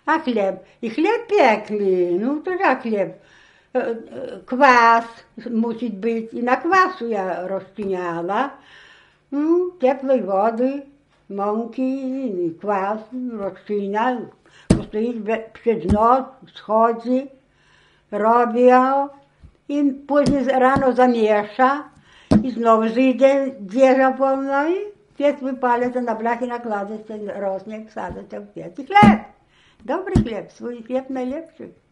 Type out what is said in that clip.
A chleb? I chleb piekli, no to jak chleb? Kwas musi być i na kwasu ja rozczyniała. Ciepłej wody, mąki, kwas rozczyna. Postoić przed noc, schodzi, robi i później rano zamiesza i znowu zejdzie dzieża pełna i piec wypala, to na blachy nakłada ten rosnek, wsadza to w piec. I chleb, dobry chleb, swój chleb najlepszy.